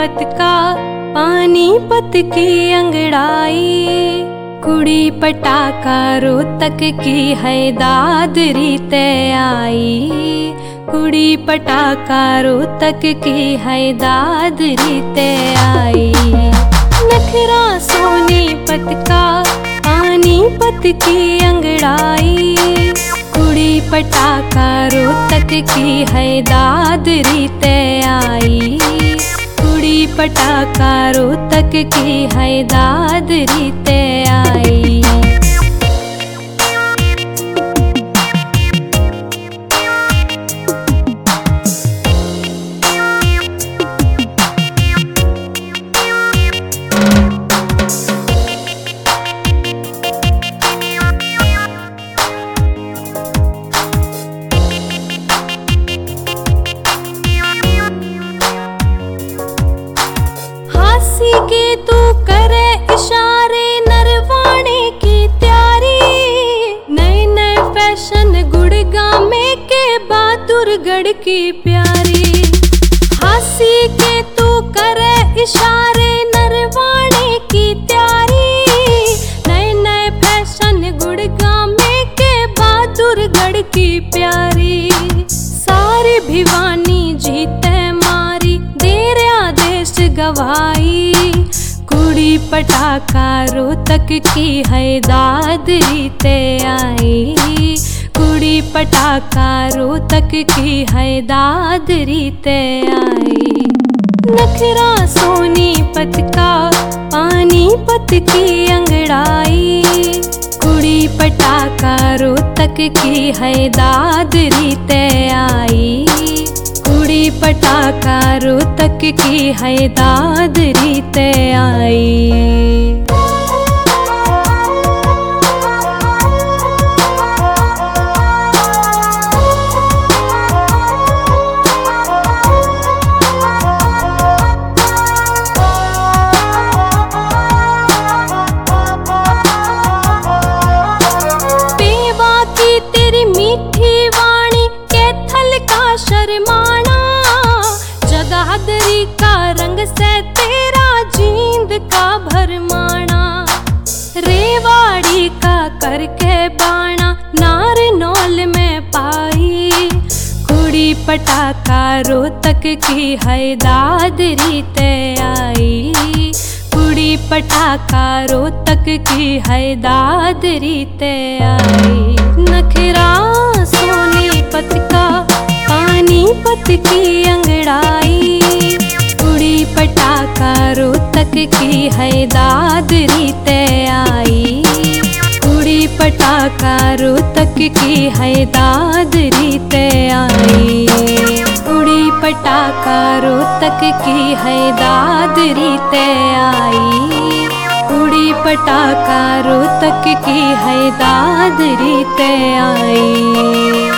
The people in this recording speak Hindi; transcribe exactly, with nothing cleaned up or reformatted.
सोनीपत का पानीपत की अंगड़ाई, कुड़ी पटाखा रोहतक की है दादरी ते आई। कुड़ी पटाखा रोहतक की है दादरी ते आई। नखरा सोनीपत का पानीपत की अंगड़ाई, कुड़ी पटाखा रोहतक की है दादरी ते आई। कुड़ी पटाखा रोहतक की है दादरी ते आई। के तू करे इशारे नरवाने की तैयारी, नए नए फैशन गुड़गामे के बहादुरगढ़ की प्यारी। हासी के तू करे इशारे नरवाने की तैयारी, नए नए फैशन गुड़गामे के बहादुरगढ़ की प्यारी। सारी भिवानी जीते मारी देर आदेश गवाई। कुड़ी पटाखा रोहतक की है दादरी ते आई। कुड़ी पटाखा रोहतक की है दादरी ते आई। नखरा सोनीपत का पानीपत की अंगड़ाई, कुड़ी पटाखा रोहतक की है दादरी ते आई। कुड़ी पटाखा रोहतक की है दादरी ते आई। पेवा की तेरी मीठी वाणी कैथल का शर्माना, जगाधरी का रंग से तेरा जींद का भरमाना। रेवाड़ी का करके बाणा नारनौल में पाई। कुड़ी पटाखा रोहतक की है दादरी ते आई। कुड़ी पटाखा रोहतक की है दादरी ते आई। नखरा सोनीपत का पानीपत की अंगड़ाई, कुड़ी पटाखा रोहतक की है दादरी ते आई। कुड़ी पटाखा रोहतक की है दादरी ते आई। कुड़ी पटाखा रोहतक की है दादरी ते आई। कुड़ी पटाखा रोहतक की है दादरी ते आई।